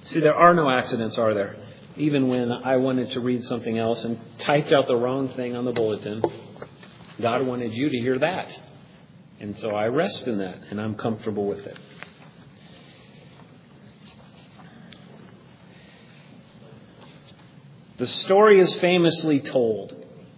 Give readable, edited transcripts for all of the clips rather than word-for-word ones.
See, there are no accidents, are there? Even when I wanted to read something else and typed out the wrong thing on the bulletin, God wanted you to hear that. And so I rest in that, and I'm comfortable with it. The story is famously told.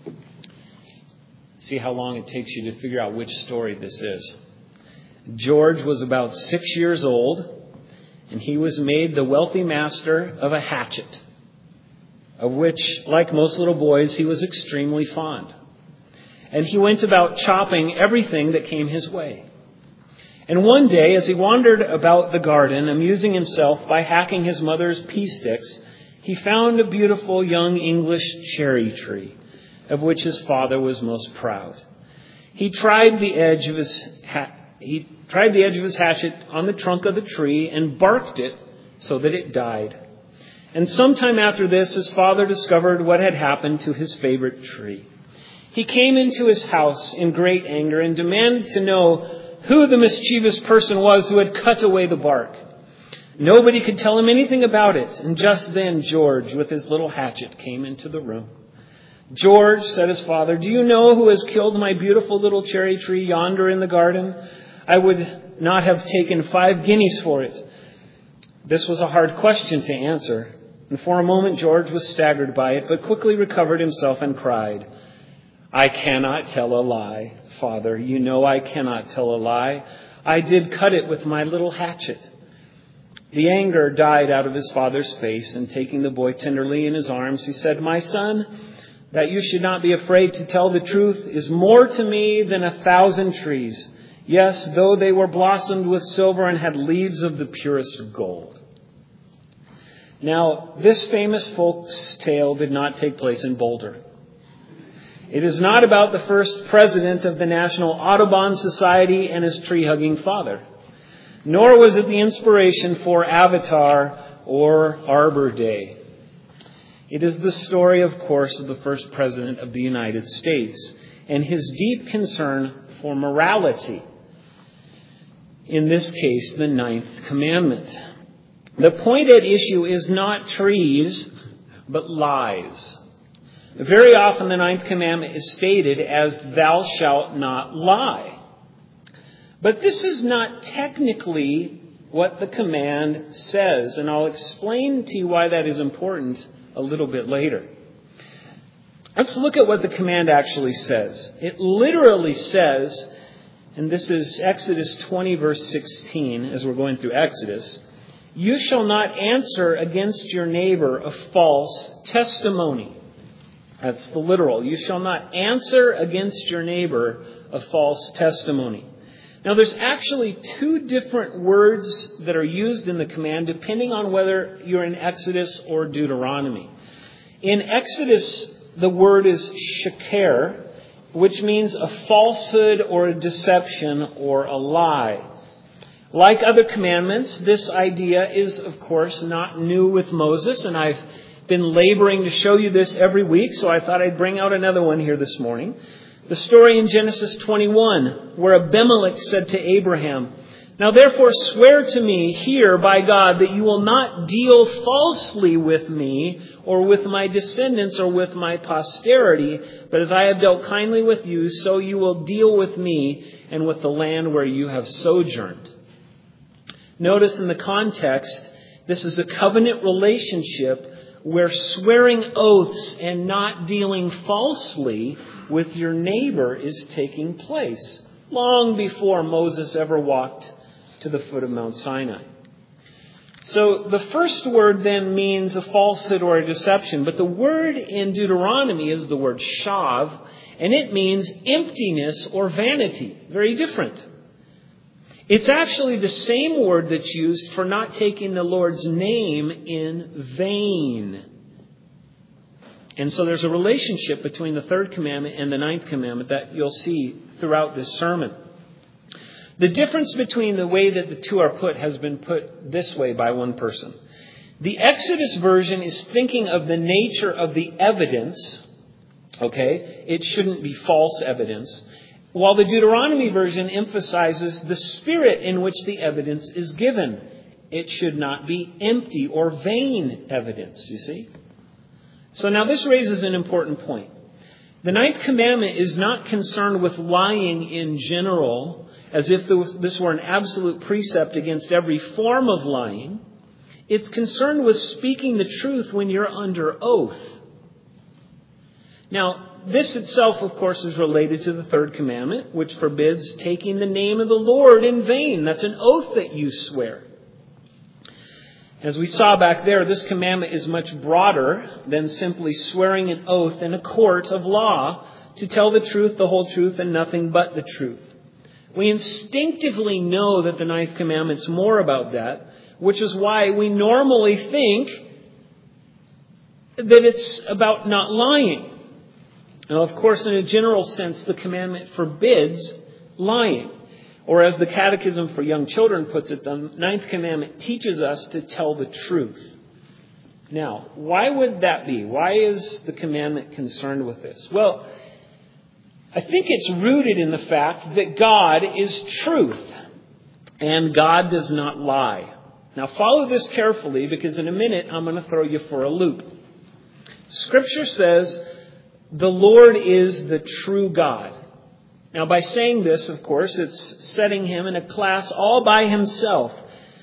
See how long it takes you to figure out which story this is. George was about 6 years old, and he was made the wealthy master of a hatchet, of which, like most little boys, he was extremely fond. And he went about chopping everything that came his way. And one day, as he wandered about the garden, amusing himself by hacking his mother's pea sticks, he found a beautiful young English cherry tree, of which his father was most proud. He tried the edge of his hatchet on the trunk of the tree and barked it so that it died. And sometime after this, his father discovered what had happened to his favorite tree. He came into his house in great anger and demanded to know who the mischievous person was who had cut away the bark. Nobody could tell him anything about it. And just then George, with his little hatchet, came into the room. "George," said his father, "do you know who has killed my beautiful little cherry tree yonder in the garden? I would not have taken 5 guineas for it." This was a hard question to answer. And for a moment George was staggered by it, but quickly recovered himself and cried, "I cannot tell a lie, Father. You know I cannot tell a lie. I did cut it with my little hatchet." The anger died out of his father's face, and taking the boy tenderly in his arms, he said, "My son, that you should not be afraid to tell the truth is more to me than 1,000 trees. Yes, though they were blossomed with silver and had leaves of the purest gold." Now, this famous folk's tale did not take place in Boulder. It is not about the first president of the National Audubon Society and his tree-hugging father. Nor was it the inspiration for Avatar or Arbor Day. It is the story, of course, of the first president of the United States and his deep concern for morality. In this case, the 9th commandment. The point at issue is not trees, but lies. Very often the 9th commandment is stated as "thou shalt not lie." But this is not technically what the command says, and I'll explain to you why that is important a little bit later. Let's look at what the command actually says. It literally says, and this is Exodus 20 verse 16, as we're going through Exodus, "You shall not answer against your neighbor a false testimony." That's the literal. You shall not answer against your neighbor a false testimony. Now, there's actually 2 different words that are used in the command depending on whether you're in Exodus or Deuteronomy. In Exodus, the word is sheker, which means a falsehood or a deception or a lie. Like other commandments, this idea is, of course, not new with Moses, and I've been laboring to show you this every week, so I thought I'd bring out another one here this morning. The story in Genesis 21, where Abimelech said to Abraham, "Now therefore swear to me here by God that you will not deal falsely with me or with my descendants or with my posterity, but as I have dealt kindly with you, so you will deal with me and with the land where you have sojourned." Notice in the context, this is a covenant relationship where swearing oaths and not dealing falsely with your neighbor is taking place, long before Moses ever walked to the foot of Mount Sinai. So the first word then means a falsehood or a deception, but the word in Deuteronomy is the word shav, and it means emptiness or vanity. Very different. It's actually the same word that's used for not taking the Lord's name in vain. And so there's a relationship between the 3rd commandment and the 9th commandment that you'll see throughout this sermon. The difference between the way that the 2 are put has been put this way by one person. The Exodus version is thinking of the nature of the evidence. Okay? It shouldn't be false evidence. While the Deuteronomy version emphasizes the spirit in which the evidence is given. It should not be empty or vain evidence, you see. So now this raises an important point. The ninth commandment is not concerned with lying in general, as if this were an absolute precept against every form of lying. It's concerned with speaking the truth when you're under oath. Now, this itself, of course, is related to the third commandment, which forbids taking the name of the Lord in vain. That's an oath that you swear. As we saw back there, this commandment is much broader than simply swearing an oath in a court of law to tell the truth, the whole truth, and nothing but the truth. We instinctively know that the ninth commandment's more about that, which is why we normally think that it's about not lying. Now, of course, in a general sense, the commandment forbids lying. Or as the Catechism for Young Children puts it, the ninth commandment teaches us to tell the truth. Now, why would that be? Why is the commandment concerned with this? Well, I think it's rooted in the fact that God is truth and God does not lie. Now, follow this carefully because in a minute I'm going to throw you for a loop. Scripture says the Lord is the true God. Now, by saying this, of course, it's setting him in a class all by himself.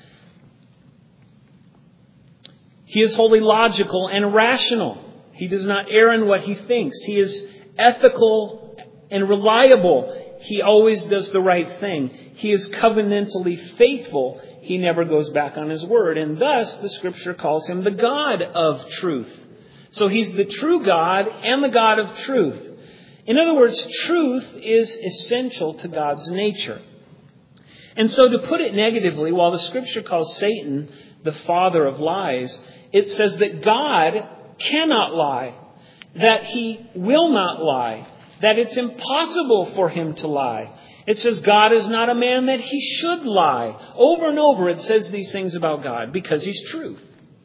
He is wholly logical and rational. He does not err in what he thinks. He is ethical and reliable. He always does the right thing. He is covenantally faithful. He never goes back on his word. And thus, the Scripture calls him the God of truth. So he's the true God and the God of truth. In other words, truth is essential to God's nature. And so to put it negatively, while the Scripture calls Satan the father of lies, it says that God cannot lie, that he will not lie, that it's impossible for him to lie. It says God is not a man that he should lie. Over and over it says these things about God because he's truth.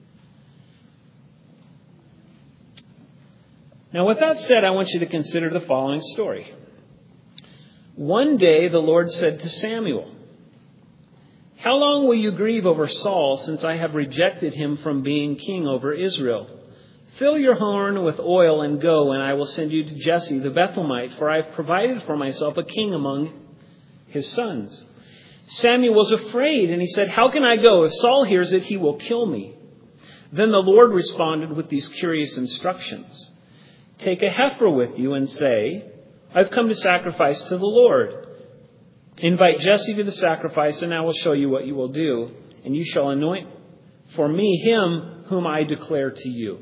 Now, with that said, I want you to consider the following story. One day the Lord said to Samuel, "How long will you grieve over Saul, since I have rejected him from being king over Israel? Fill your horn with oil and go, and I will send you to Jesse the Bethlehemite, for I have provided for myself a king among his sons." Samuel was afraid, and he said, "How can I go? If Saul hears it, he will kill me." Then the Lord responded with these curious instructions. "Take a heifer with you and say, 'I've come to sacrifice to the Lord.' Invite Jesse to the sacrifice, and I will show you what you will do. And you shall anoint for me him whom I declare to you."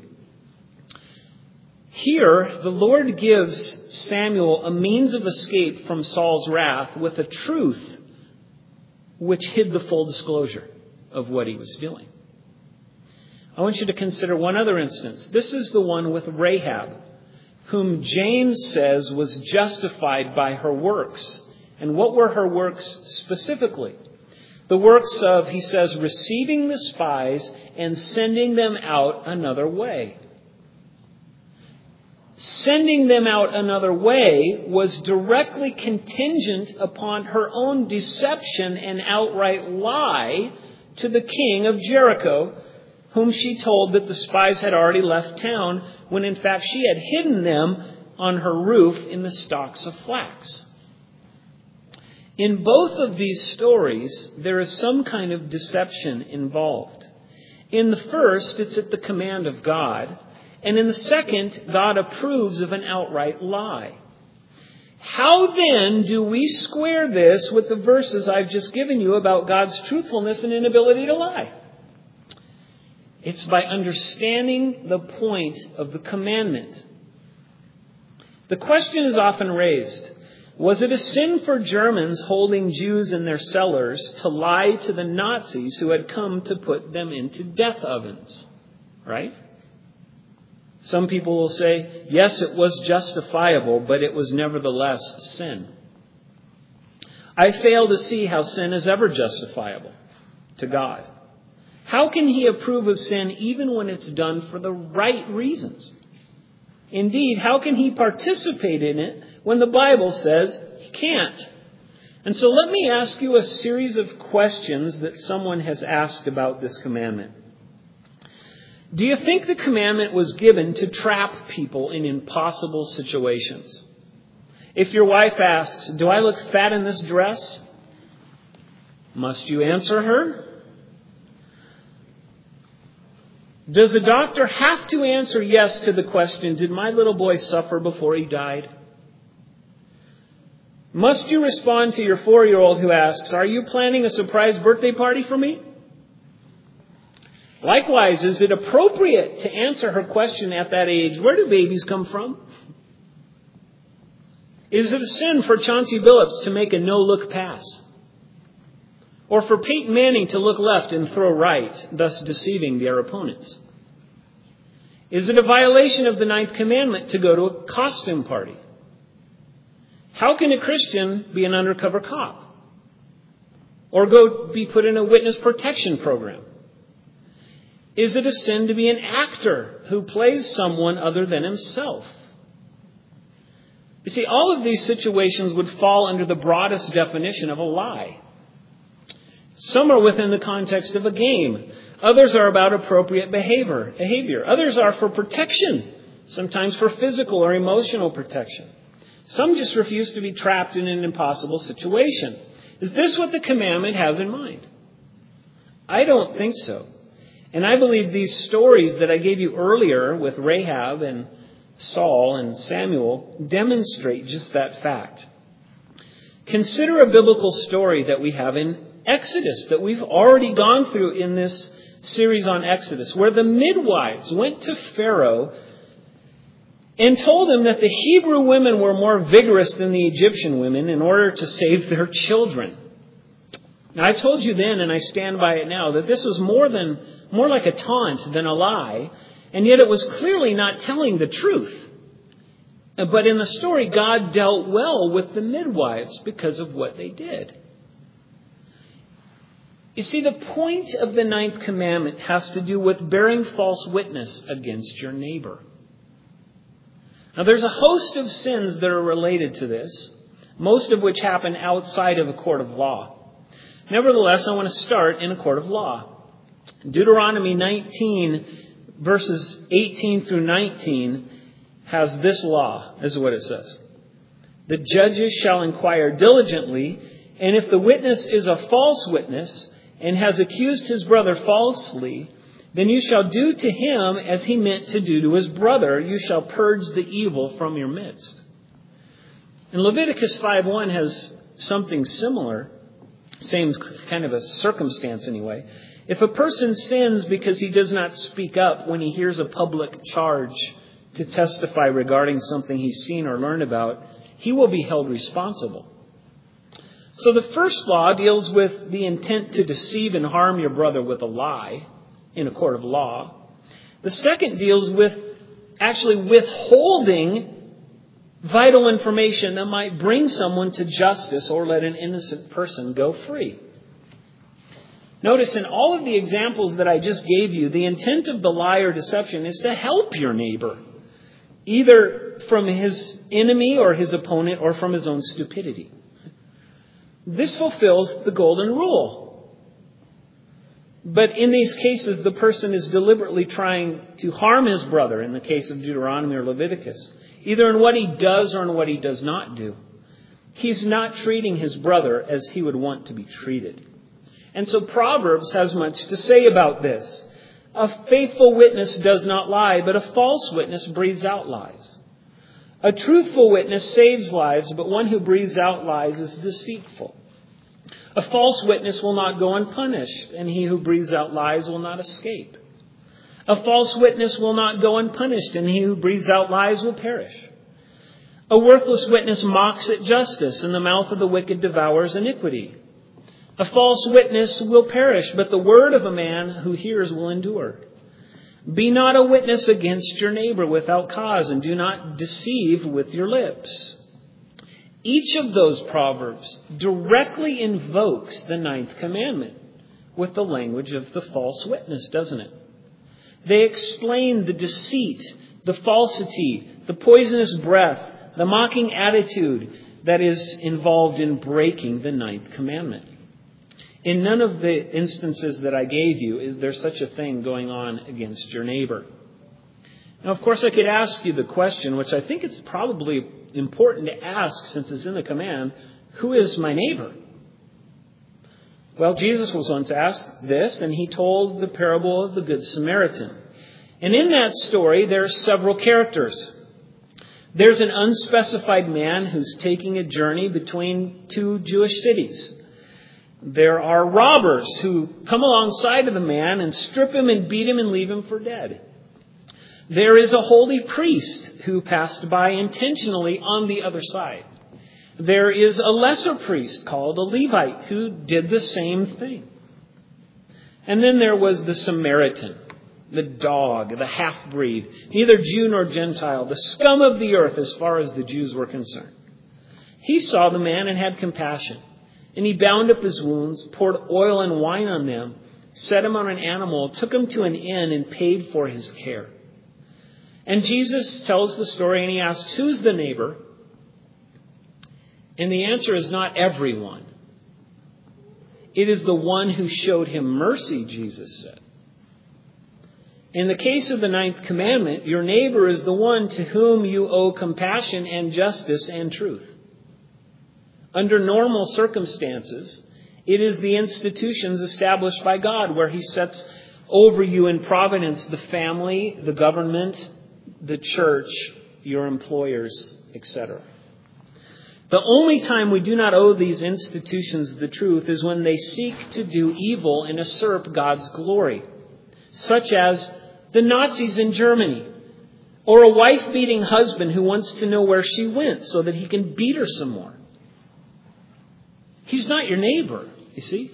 Here, the Lord gives Samuel a means of escape from Saul's wrath with a truth which hid the full disclosure of what he was doing. I want you to consider one other instance. This is the one with Rahab, whom James says was justified by her works. And what were her works specifically? The works of, he says, receiving the spies and sending them out another way. Sending them out another way was directly contingent upon her own deception and outright lie to the king of Jericho, whom she told that the spies had already left town, when in fact she had hidden them on her roof in the stalks of flax. In both of these stories, there is some kind of deception involved. In the first, it's at the command of God. And in the second, God approves of an outright lie. How then do we square this with the verses I've just given you about God's truthfulness and inability to lie? It's by understanding the point of the commandment. The question is often raised, was it a sin for Germans holding Jews in their cellars to lie to the Nazis who had come to put them into death ovens? Right? Some people will say, yes, it was justifiable, but it was nevertheless sin. I fail to see how sin is ever justifiable to God. How can he approve of sin even when it's done for the right reasons? Indeed, how can he participate in it when the Bible says he can't? And so let me ask you a series of questions that someone has asked about this commandment. Do you think the commandment was given to trap people in impossible situations? If your wife asks, "Do I look fat in this dress?" must you answer her? Does a doctor have to answer yes to the question, "Did my little boy suffer before he died?" Must you respond to your 4-year-old who asks, "Are you planning a surprise birthday party for me?" Likewise, is it appropriate to answer her question at that age, "Where do babies come from?" Is it a sin for Chauncey Billups to make a no-look pass? Or for Peyton Manning to look left and throw right, thus deceiving their opponents? Is it a violation of the 9th commandment to go to a costume party? How can a Christian be an undercover cop? Or go be put in a witness protection program? Is it a sin to be an actor who plays someone other than himself? You see, all of these situations would fall under the broadest definition of a lie. Some are within the context of a game. Others are about appropriate behavior. Others are for protection, sometimes for physical or emotional protection. Some just refuse to be trapped in an impossible situation. Is this what the commandment has in mind? I don't think so. And I believe these stories that I gave you earlier with Rahab and Saul and Samuel demonstrate just that fact. Consider a biblical story that we have in Exodus that we've already gone through in this series on Exodus, where the midwives went to Pharaoh and told him that the Hebrew women were more vigorous than the Egyptian women in order to save their children. Now, I told you then, and I stand by it now, that this was more like a taunt than a lie, and yet it was clearly not telling the truth. But in the story, God dealt well with the midwives because of what they did. You see, the point of the 9th commandment has to do with bearing false witness against your neighbor. Now, there's a host of sins that are related to this, most of which happen outside of a court of law. Nevertheless, I want to start in a court of law. Deuteronomy 19, verses 18 through 19, has this law, is what it says. "The judges shall inquire diligently, and if the witness is a false witness and has accused his brother falsely, then you shall do to him as he meant to do to his brother. You shall purge the evil from your midst." And Leviticus 5:1 has something similar, same kind of a circumstance anyway. If a person sins because he does not speak up when he hears a public charge to testify regarding something he's seen or learned about, he will be held responsible. So the first law deals with the intent to deceive and harm your brother with a lie in a court of law. The second deals with actually withholding vital information that might bring someone to justice or let an innocent person go free. Notice in all of the examples that I just gave you, the intent of the lie or deception is to help your neighbor, either from his enemy or his opponent or from his own stupidity. This fulfills the golden rule. But in these cases, the person is deliberately trying to harm his brother, in the case of Deuteronomy or Leviticus, either in what he does or in what he does not do. He's not treating his brother as he would want to be treated. And so Proverbs has much to say about this. A faithful witness does not lie, but a false witness breathes out lies. A truthful witness saves lives, but one who breathes out lies is deceitful. A false witness will not go unpunished, and he who breathes out lies will not escape. A false witness will not go unpunished, and he who breathes out lies will perish. A worthless witness mocks at justice, and the mouth of the wicked devours iniquity. A false witness will perish, but the word of a man who hears will endure. Be not a witness against your neighbor without cause, and do not deceive with your lips. Each of those proverbs directly invokes the 9th commandment with the language of the false witness, doesn't it? They explain the deceit, the falsity, the poisonous breath, the mocking attitude, that is involved in breaking the 9th commandment. In none of the instances that I gave you is there such a thing going on against your neighbor. Now, of course, I could ask you the question, which I think it's probably important to ask since it's in the command, who is my neighbor? Well, Jesus was once asked this, and he told the parable of the Good Samaritan. And in that story, there are several characters. There's an unspecified man who's taking a journey between 2 Jewish cities. There are robbers who come alongside of the man and strip him and beat him and leave him for dead. There is a holy priest who passed by intentionally on the other side. There is a lesser priest called a Levite who did the same thing. And then there was the Samaritan, the dog, the half-breed, neither Jew nor Gentile, the scum of the earth as far as the Jews were concerned. He saw the man and had compassion. And he bound up his wounds, poured oil and wine on them, set him on an animal, took him to an inn, and paid for his care. And Jesus tells the story and he asks, who's the neighbor? And the answer is not everyone. It is the one who showed him mercy, Jesus said. In the case of the 9th commandment, your neighbor is the one to whom you owe compassion and justice and truth. Under normal circumstances, it is the institutions established by God where he sets over you in providence the family, the government, the church, your employers, etc. The only time we do not owe these institutions the truth is when they seek to do evil and usurp God's glory, such as the Nazis in Germany, or a wife-beating husband who wants to know where she went so that he can beat her some more. He's not your neighbor, you see.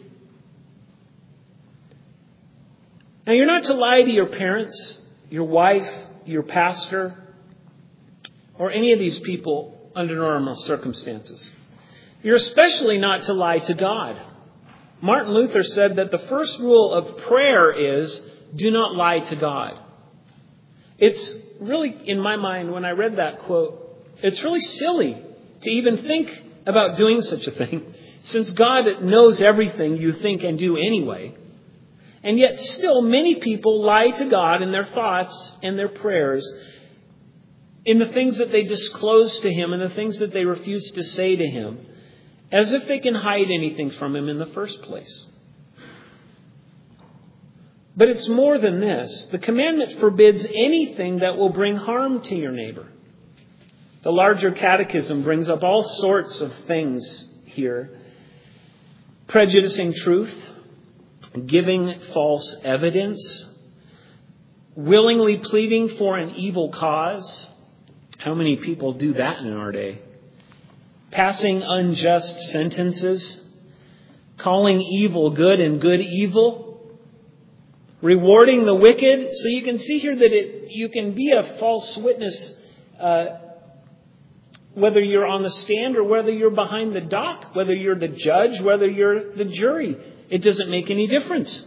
Now, you're not to lie to your parents, your wife, your pastor, or any of these people under normal circumstances. You're especially not to lie to God. Martin Luther said that the first rule of prayer is, do not lie to God. It's really, in my mind, when I read that quote, it's really silly to even think about doing such a thing, since God knows everything you think and do anyway. And yet still many people lie to God in their thoughts and their prayers, in the things that they disclose to Him and the things that they refuse to say to Him, as if they can hide anything from Him in the first place. But it's more than this. The commandment forbids anything that will bring harm to your neighbor. The larger catechism brings up all sorts of things here. Prejudicing truth, giving false evidence, willingly pleading for an evil cause. How many people do that in our day? Passing unjust sentences, calling evil good and good evil, rewarding the wicked. So you can see here that you can be a false witness whether you're on the stand or whether you're behind the dock, whether you're the judge, whether you're the jury. It doesn't make any difference.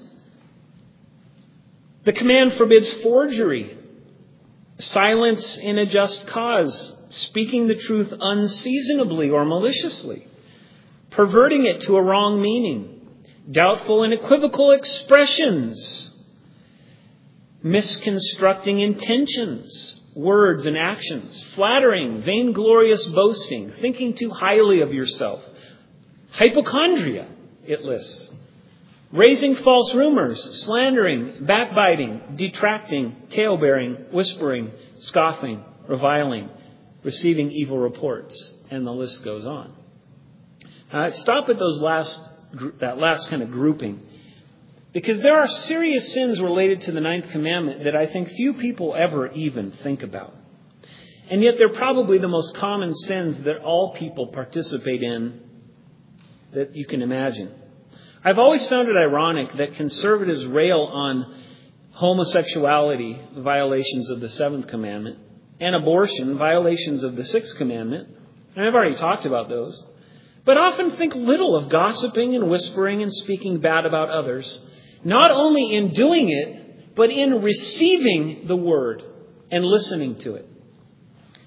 The command forbids forgery, silence in a just cause, speaking the truth unseasonably or maliciously, perverting it to a wrong meaning, doubtful and equivocal expressions, misconstructing intentions, words and actions, flattering, vainglorious boasting, thinking too highly of yourself, hypochondria, it lists, raising false rumors, slandering, backbiting, detracting, talebearing, whispering, scoffing, reviling, receiving evil reports, and the list goes on. Stop at that last kind of grouping, because there are serious sins related to the 9th commandment that I think few people ever even think about. And yet they're probably the most common sins that all people participate in that you can imagine. I've always found it ironic that conservatives rail on homosexuality, violations of the 7th commandment, and abortion, violations of the 6th commandment. And I've already talked about those. But often think little of gossiping and whispering and speaking bad about others, not only in doing it, but in receiving the word and listening to it.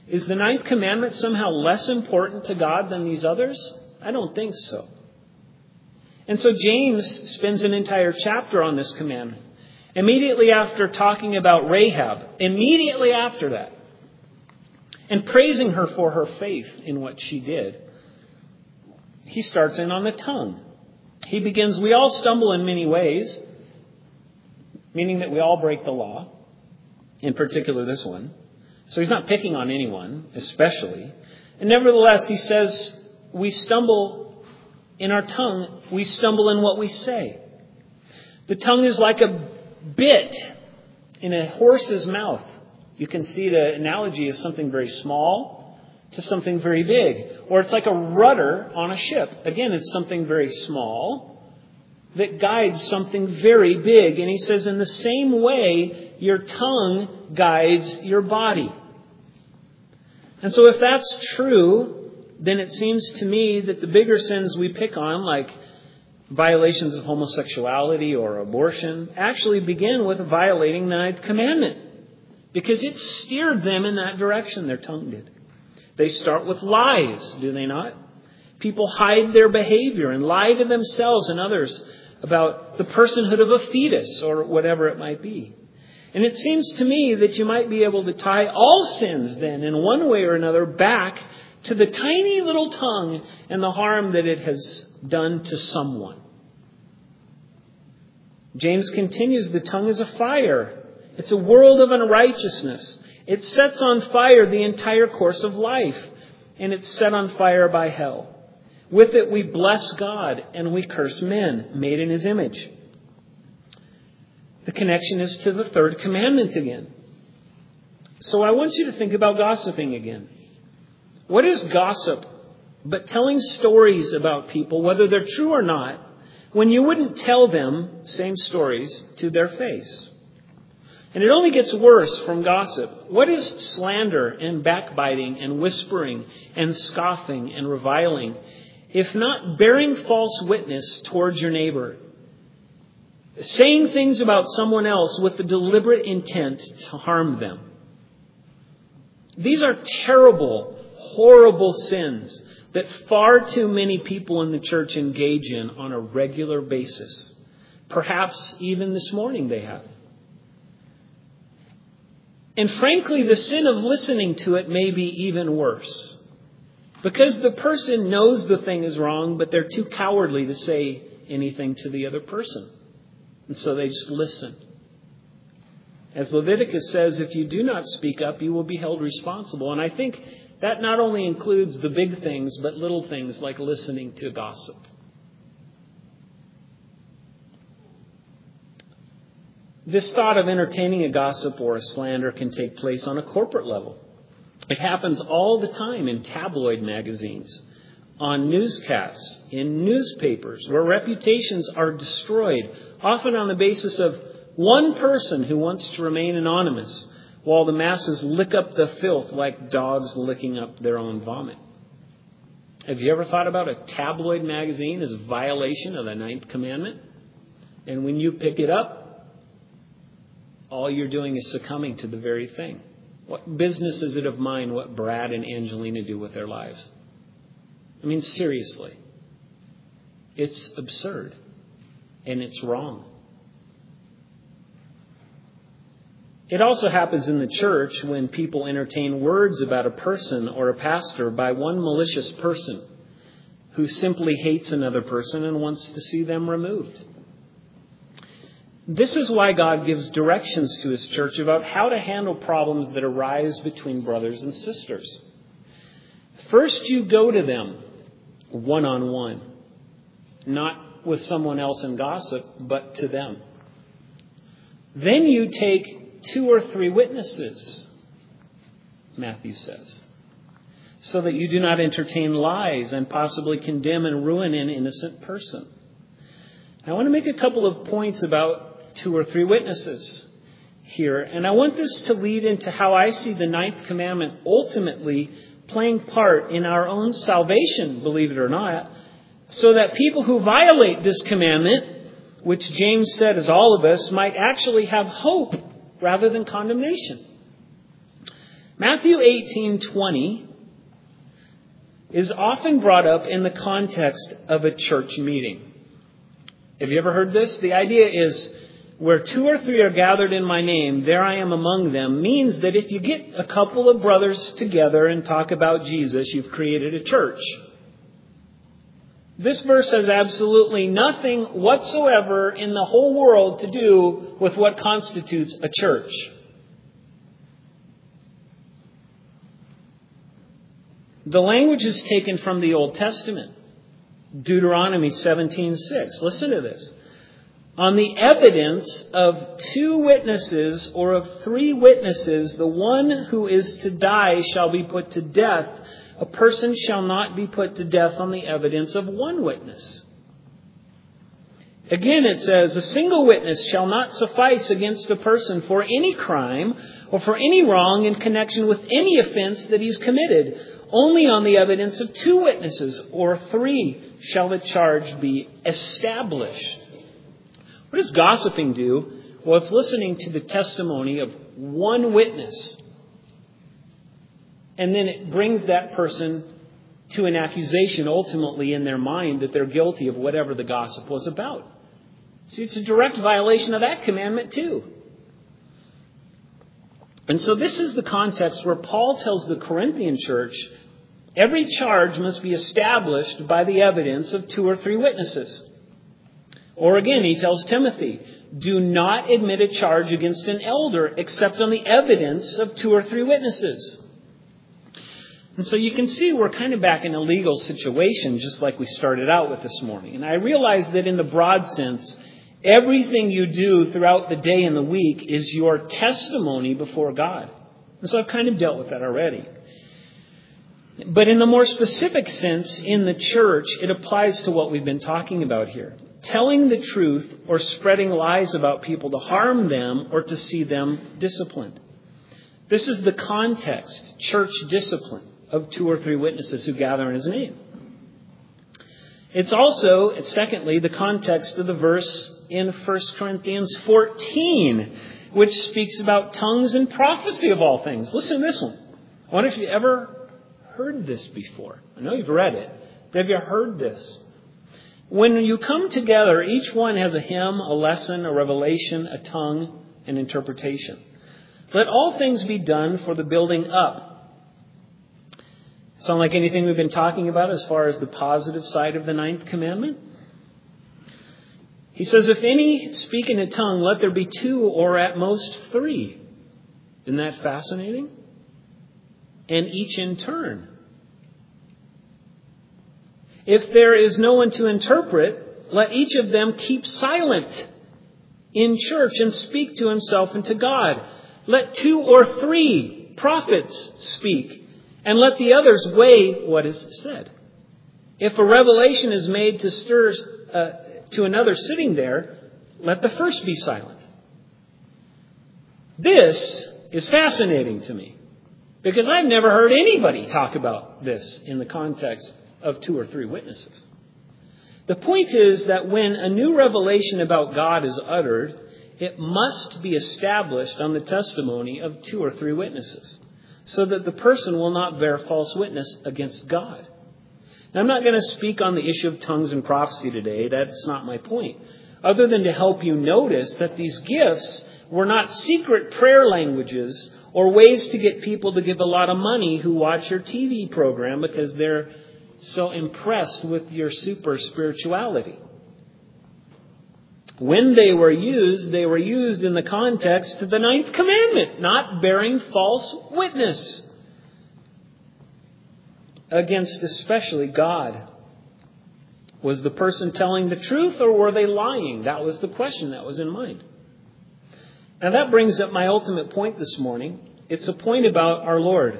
Is the ninth commandment somehow less important to God than these others? I don't think so. And so James spends an entire chapter on this commandment. Immediately after talking about Rahab, immediately after that, and praising her for her faith in what she did, he starts in on the tongue. He begins, we all stumble in many ways, meaning that we all break the law, in particular this one. So he's not picking on anyone, especially. And nevertheless, he says, we stumble in our tongue, we stumble in what we say. The tongue is like a bit in a horse's mouth. You can see the analogy as something very small to something very big. Or it's like a rudder on a ship. Again, it's something very small that guides something very big. And he says, in the same way, your tongue guides your body. And so if that's true, then it seems to me that the bigger sins we pick on, like violations of homosexuality or abortion, actually begin with violating the ninth commandment. Because it steered them in that direction, their tongue did. They start with lies, do they not? People hide their behavior and lie to themselves and others about the personhood of a fetus or whatever it might be. And it seems to me that you might be able to tie all sins then in one way or another back to the tiny little tongue and the harm that it has done to someone. James continues, the tongue is a fire. It's a world of unrighteousness. It sets on fire the entire course of life, and it's set on fire by hell. With it we bless God and we curse men made in His image. The connection is to the third commandment again. So I want you to think about gossiping again. What is gossip but telling stories about people, whether they're true or not, when you wouldn't tell them same stories to their face? And it only gets worse from gossip. What is slander and backbiting and whispering and scoffing and reviling, if not bearing false witness towards your neighbor? Saying things about someone else with the deliberate intent to harm them. These are terrible, horrible sins that far too many people in the church engage in on a regular basis. Perhaps even this morning they have. And frankly, the sin of listening to it may be even worse. Because the person knows the thing is wrong, but they're too cowardly to say anything to the other person. And so they just listen. As Leviticus says, if you do not speak up, you will be held responsible. And I think that not only includes the big things, but little things like listening to gossip. This thought of entertaining a gossip or a slander can take place on a corporate level. It happens all the time in tabloid magazines, on newscasts, in newspapers, where reputations are destroyed, often on the basis of one person who wants to remain anonymous, while the masses lick up the filth like dogs licking up their own vomit. Have you ever thought about a tabloid magazine as a violation of the ninth commandment? And when you pick it up, all you're doing is succumbing to the very thing. What business is it of mine what Brad and Angelina do with their lives? I mean, seriously. It's absurd. And it's wrong. It also happens in the church when people entertain words about a person or a pastor by one malicious person who simply hates another person and wants to see them removed. This is why God gives directions to His church about how to handle problems that arise between brothers and sisters. First, you go to them one-on-one, not with someone else in gossip, but to them. Then you take 2 or 3 witnesses, Matthew says, so that you do not entertain lies and possibly condemn and ruin an innocent person. I want to make a couple of points about 2 or 3 witnesses here. And I want this to lead into how I see the ninth commandment ultimately playing part in our own salvation, believe it or not, so that people who violate this commandment, which James said is all of us, might actually have hope rather than condemnation. Matthew 18:20 is often brought up in the context of a church meeting. Have you ever heard this? The idea is, where 2 or 3 are gathered in my name, there I am among them, means that if you get a couple of brothers together and talk about Jesus, you've created a church. This verse has absolutely nothing whatsoever in the whole world to do with what constitutes a church. The language is taken from the Old Testament. Deuteronomy 17:6. Listen to this. On the evidence of 2 witnesses or of 3 witnesses, the one who is to die shall be put to death. A person shall not be put to death on the evidence of 1 witness. Again, it says, a single witness shall not suffice against a person for any crime or for any wrong in connection with any offense that he's committed. Only on the evidence of 2 witnesses or 3 shall the charge be established. What does gossiping do? Well, it's listening to the testimony of 1 witness. And then it brings that person to an accusation ultimately in their mind that they're guilty of whatever the gossip was about. See, it's a direct violation of that commandment too. And so this is the context where Paul tells the Corinthian church, every charge must be established by the evidence of 2 or 3 witnesses. Or again, he tells Timothy, do not admit a charge against an elder except on the evidence of 2 or 3 witnesses. And so you can see we're kind of back in a legal situation, just like we started out with this morning. And I realize that in the broad sense, everything you do throughout the day and the week is your testimony before God. And so I've kind of dealt with that already. But in the more specific sense, in the church, it applies to what we've been talking about here. Telling the truth or spreading lies about people to harm them or to see them disciplined. This is the context, church discipline, of 2 or 3 witnesses who gather in his name. It's also, secondly, the context of the verse in 1 Corinthians 14, which speaks about tongues and prophecy of all things. Listen to this one. I wonder if you've ever heard this before. I know you've read it, but have you heard this? When you come together, each one has a hymn, a lesson, a revelation, a tongue, an interpretation. Let all things be done for the building up. Sound like anything we've been talking about as far as the positive side of the 9th commandment? He says, if any speak in a tongue, let there be 2 or at most 3. Isn't that fascinating? And each in turn. If there is no one to interpret, let each of them keep silent in church and speak to himself and to God. Let 2 or 3 prophets speak, and let the others weigh what is said. If a revelation is made to another sitting there, let the first be silent. This is fascinating to me, because I've never heard anybody talk about this in the context of 2 or 3 witnesses. The point is that when a new revelation about God is uttered, it must be established on the testimony of 2 or 3 witnesses, so that the person will not bear false witness against God. Now, I'm not going to speak on the issue of tongues and prophecy today. That's not my point. Other than to help you notice that these gifts were not secret prayer languages or ways to get people to give a lot of money who watch your TV program because they're so impressed with your super spirituality. When they were used in the context of the 9th commandment, not bearing false witness against especially God. Was the person telling the truth or were they lying? That was the question that was in mind. Now that brings up my ultimate point this morning. It's a point about our Lord.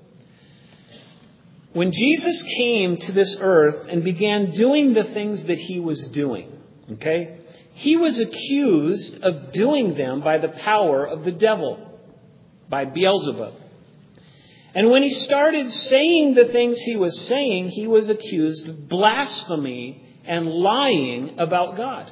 When Jesus came to this earth and began doing the things that he was doing, he was accused of doing them by the power of the devil, by Beelzebub. And when he started saying the things he was saying, he was accused of blasphemy and lying about God.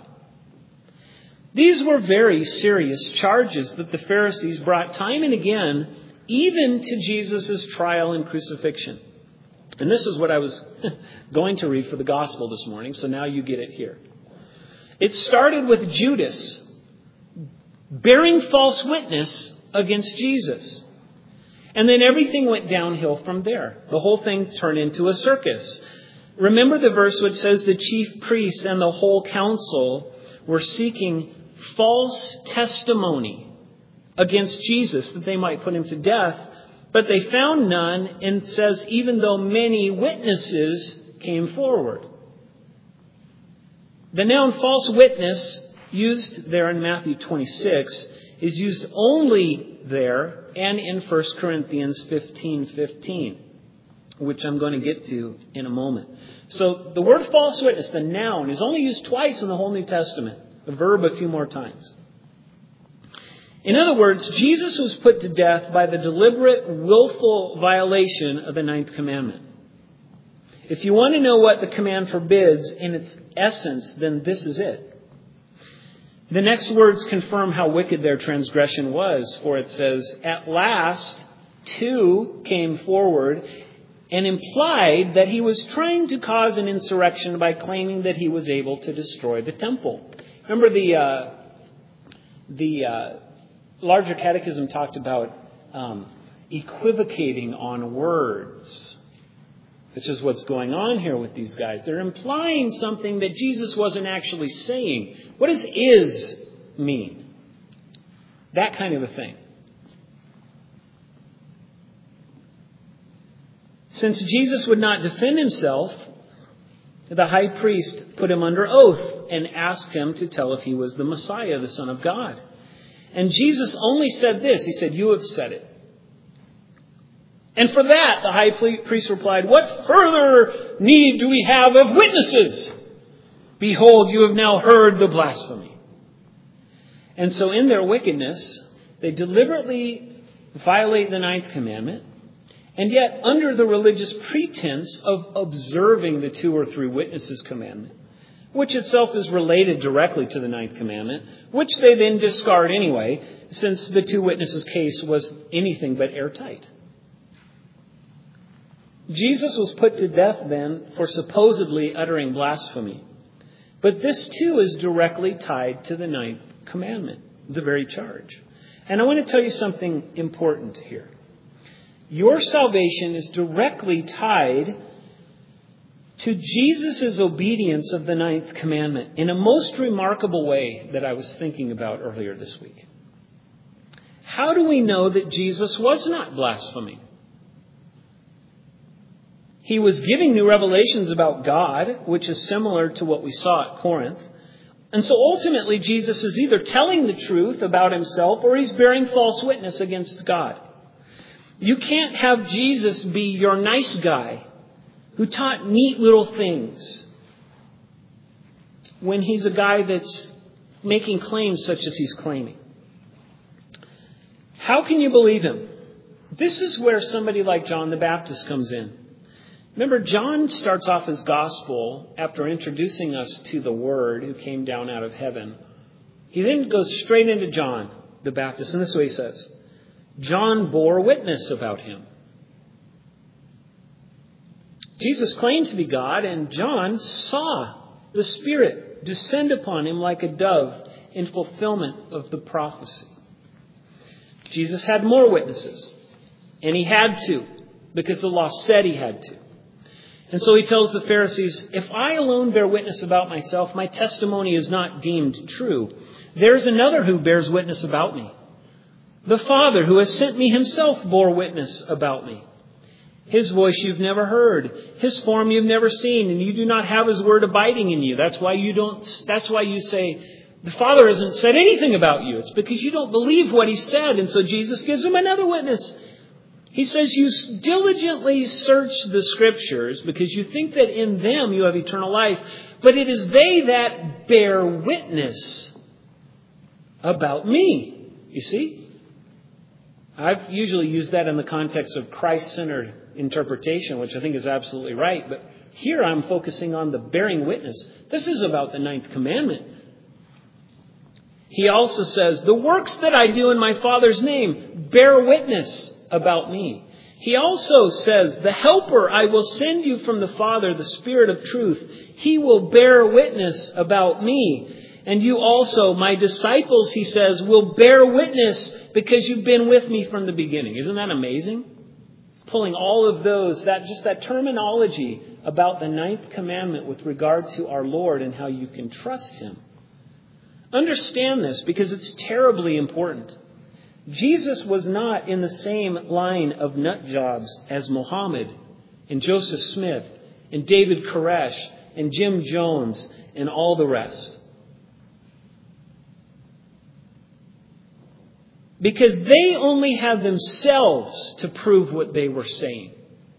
These were very serious charges that the Pharisees brought time and again even to Jesus' trial and crucifixion. And this is what I was going to read for the gospel this morning, so now you get it here. It started with Judas bearing false witness against Jesus. And then everything went downhill from there. The whole thing turned into a circus. Remember the verse which says the chief priests and the whole council were seeking false testimony against Jesus that they might put him to death. But they found none, and says even though many witnesses came forward. The noun false witness used there in Matthew 26 is used only there and in 1 Corinthians 15:15, which I'm going to get to in a moment. So the word false witness, the noun, is only used twice in the whole New Testament. The verb a few more times. In other words, Jesus was put to death by the deliberate, willful violation of the ninth commandment. If you want to know what the command forbids in its essence, then this is it. The next words confirm how wicked their transgression was, for it says, "At last, two came forward and implied that he was trying to cause an insurrection by claiming that he was able to destroy the temple." Remember the larger catechism talked about equivocating on words, which is what's going on here with these guys. They're implying something that Jesus wasn't actually saying. What does "is" mean? That kind of a thing. Since Jesus would not defend himself, the high priest put him under oath and asked him to tell if he was the Messiah, the Son of God. And Jesus only said this. He said, "You have said it." And for that, the high priest replied, "What further need do we have of witnesses? Behold, you have now heard the blasphemy." And so in their wickedness, they deliberately violate the ninth commandment, and yet under the religious pretense of observing the 2 or 3 witnesses commandment, which itself is related directly to the ninth commandment, which they then discard anyway, since the 2 witnesses case was anything but airtight. Jesus was put to death then for supposedly uttering blasphemy. But this too is directly tied to the ninth commandment, the very charge. And I want to tell you something important here. Your salvation is directly tied to Jesus' obedience of the ninth commandment in a most remarkable way that I was thinking about earlier this week. How do we know that Jesus was not blaspheming? He was giving new revelations about God, which is similar to what we saw at Corinth. And so ultimately, Jesus is either telling the truth about himself or he's bearing false witness against God. You can't have Jesus be your nice guy who taught neat little things when he's a guy that's making claims such as he's claiming. How can you believe him? This is where somebody like John the Baptist comes in. Remember, John starts off his gospel after introducing us to the Word who came down out of heaven. He then goes straight into John the Baptist, and this is what he says. John bore witness about him. Jesus claimed to be God, and John saw the Spirit descend upon him like a dove in fulfillment of the prophecy. Jesus had more witnesses, and he had to, because the law said he had to. And so he tells the Pharisees, "If I alone bear witness about myself, my testimony is not deemed true. There's another who bears witness about me. The Father who has sent me himself bore witness about me. His voice you've never heard. His form you've never seen, and you do not have his word abiding in you. That's why you say, the Father hasn't said anything about you. It's because you don't believe what he said." And so Jesus gives him another witness. He says, "You diligently search the Scriptures because you think that in them you have eternal life, but it is they that bear witness about me." You see? I've usually used that in the context of Christ-centered interpretation, which I think is absolutely right. But here I'm focusing on the bearing witness. This is about the ninth commandment. He also says, "The works that I do in my Father's name bear witness about me. He also says, the Helper I will send you from the Father, the Spirit of truth. He will bear witness about me. And you also, my disciples, he says, will bear witness because you've been with me from the beginning. Isn't that amazing? Pulling all of those, that terminology about the ninth commandment with regard to our Lord and how you can trust him. Understand this because it's terribly important. Jesus was not in the same line of nut jobs as Muhammad and Joseph Smith and David Koresh and Jim Jones and all the rest. Because they only had themselves to prove what they were saying.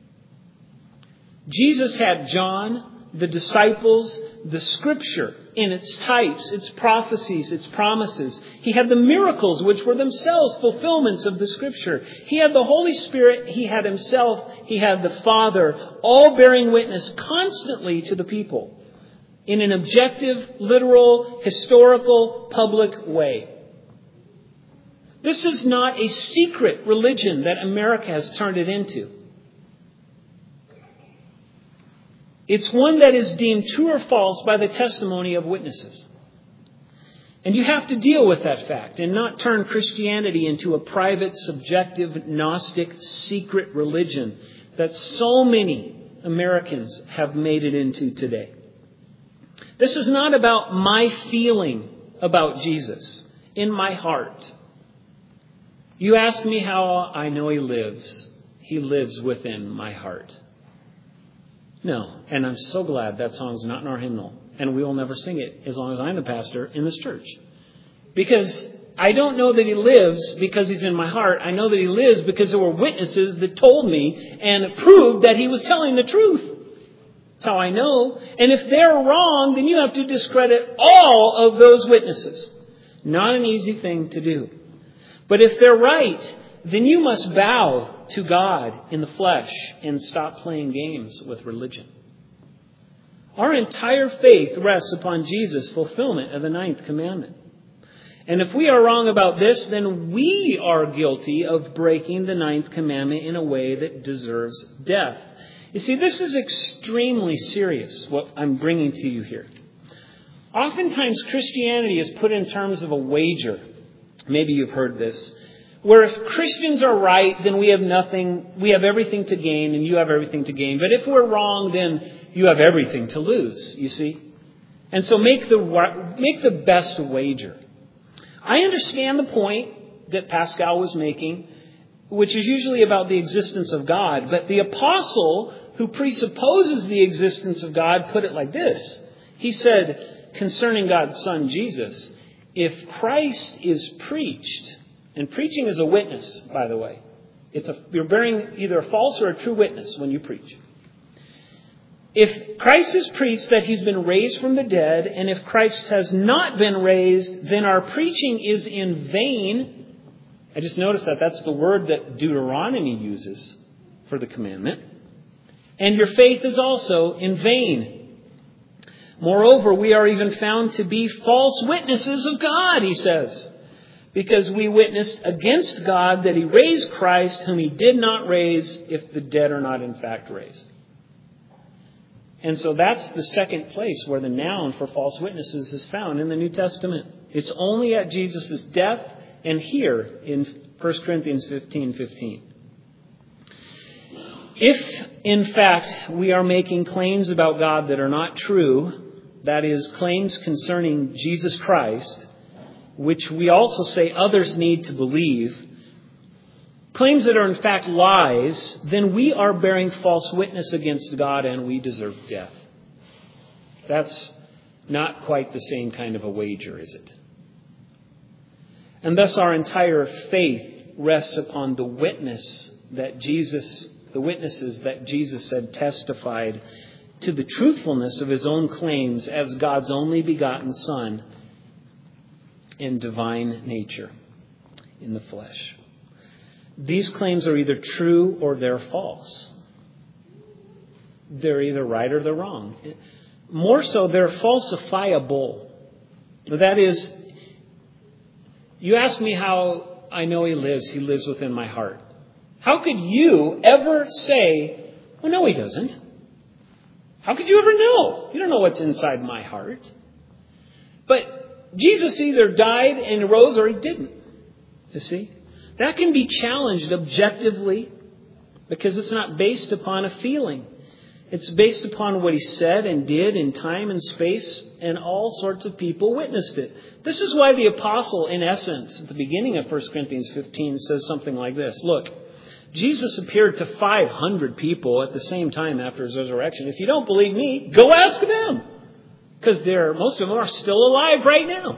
Jesus had John, the disciples, the Scripture in its types, its prophecies, its promises. He had the miracles, which were themselves fulfillments of the Scripture. He had the Holy Spirit. He had himself. He had the Father, all bearing witness constantly to the people in an objective, literal, historical, public way. This is not a secret religion that America has turned it into. It's one that is deemed true or false by the testimony of witnesses. And you have to deal with that fact and not turn Christianity into a private, subjective, Gnostic, secret religion that so many Americans have made it into today. This is not about my feeling about Jesus in my heart. You ask me how I know he lives. He lives within my heart. No, and I'm so glad that song's not in our hymnal. And we will never sing it as long as I'm the pastor in this church. Because I don't know that he lives because he's in my heart. I know that he lives because there were witnesses that told me and proved that he was telling the truth. That's how I know. And if they're wrong, then you have to discredit all of those witnesses. Not an easy thing to do. But if they're right, then you must bow to God in the flesh and stop playing games with religion. Our entire faith rests upon Jesus' fulfillment of the ninth commandment. And if we are wrong about this, then we are guilty of breaking the ninth commandment in a way that deserves death. You see, this is extremely serious, what I'm bringing to you here. Oftentimes, Christianity is put in terms of a wager. Maybe you've heard this. Where if Christians are right, then we have everything to gain and you have everything to gain. But if we're wrong, then you have everything to lose, you see. And so make the best wager. I understand the point that Pascal was making, which is usually about the existence of God. But the apostle who presupposes the existence of God put it like this. He said, concerning God's Son, Jesus, if Christ is preached, and preaching is a witness, by the way. You're bearing either a false or a true witness when you preach. If Christ is preached that he's been raised from the dead, and if Christ has not been raised, then our preaching is in vain. I just noticed that that's the word that Deuteronomy uses for the commandment. And your faith is also in vain. Moreover, we are even found to be false witnesses of God, he says. Because we witnessed against God that he raised Christ, whom he did not raise, if the dead are not in fact raised. And so that's the second place where the noun for false witnesses is found in the New Testament. It's only at Jesus' death and here in 1 Corinthians 15:15. If, in fact, we are making claims about God that are not true, that is, claims concerning Jesus Christ, which we also say others need to believe, claims that are in fact lies, then we are bearing false witness against God and we deserve death. That's not quite the same kind of a wager, is it? And thus our entire faith rests upon the witnesses that Jesus had testified to the truthfulness of his own claims as God's only begotten Son in divine nature in the flesh. These claims are either true or they're false. They're either right or they're wrong. More so, they're falsifiable. That is, you ask me how I know he lives within my heart. How could you ever say, well, no, he doesn't? How could you ever know? You don't know what's inside my heart. But Jesus either died and rose or he didn't. You see? That can be challenged objectively because it's not based upon a feeling. It's based upon what he said and did in time and space, and all sorts of people witnessed it. This is why the apostle, in essence, at the beginning of 1 Corinthians 15, says something like this. Look, Jesus appeared to 500 people at the same time after his resurrection. If you don't believe me, go ask them. Because most of them are still alive right now.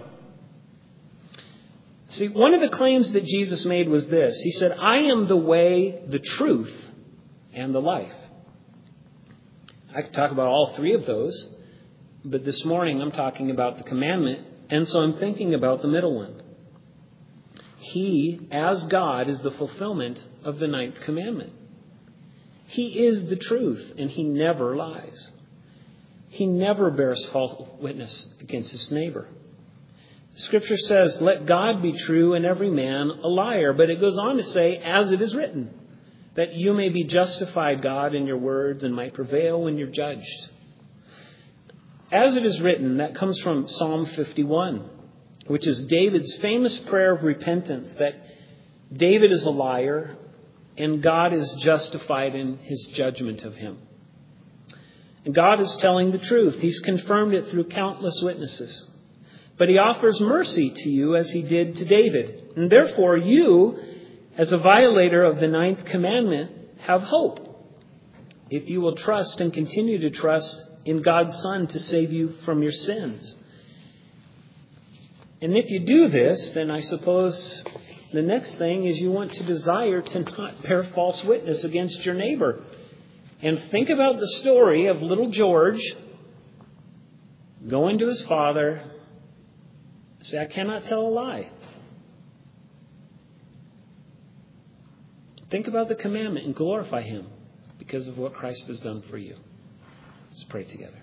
See, one of the claims that Jesus made was this. He said, I am the way, the truth, and the life. I could talk about all three of those, but this morning I'm talking about the commandment, and so I'm thinking about the middle one. He, as God, is the fulfillment of the ninth commandment. He is the truth, and he never lies. He never bears false witness against his neighbor. Scripture says, let God be true and every man a liar. But it goes on to say, as it is written, that you may be justified, God, in your words and might prevail when you're judged. As it is written, that comes from Psalm 51, which is David's famous prayer of repentance, that David is a liar and God is justified in his judgment of him. And God is telling the truth. He's confirmed it through countless witnesses. But he offers mercy to you as he did to David. And therefore you, as a violator of the ninth commandment, have hope. If you will trust and continue to trust in God's Son to save you from your sins. And if you do this, then I suppose the next thing is you want to desire to not bear false witness against your neighbor. And think about the story of little George going to his father and say, I cannot tell a lie. Think about the commandment and glorify him because of what Christ has done for you. Let's pray together.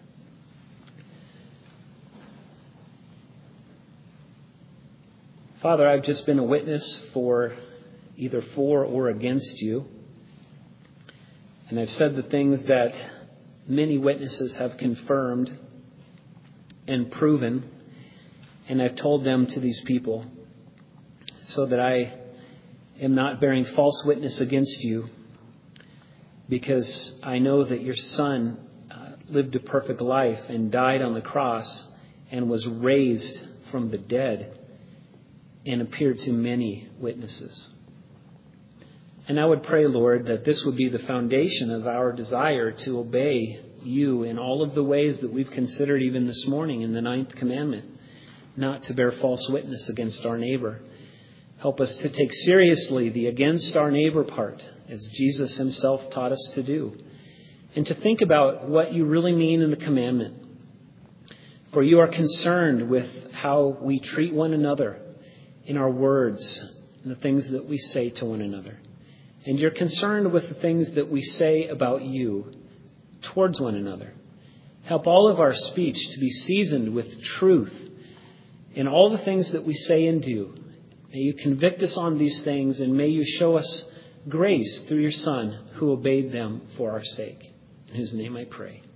Father, I've just been a witness for either for or against you. And I've said the things that many witnesses have confirmed and proven. And I've told them to these people so that I am not bearing false witness against you, because I know that your Son lived a perfect life and died on the cross and was raised from the dead and appeared to many witnesses. And I would pray, Lord, that this would be the foundation of our desire to obey you in all of the ways that we've considered even this morning in the ninth commandment, not to bear false witness against our neighbor. Help us to take seriously the against our neighbor part, as Jesus himself taught us to do, and to think about what you really mean in the commandment. For you are concerned with how we treat one another in our words and the things that we say to one another. And you're concerned with the things that we say about you towards one another. Help all of our speech to be seasoned with truth in all the things that we say and do. May you convict us on these things, and may you show us grace through your Son who obeyed them for our sake. In whose name I pray.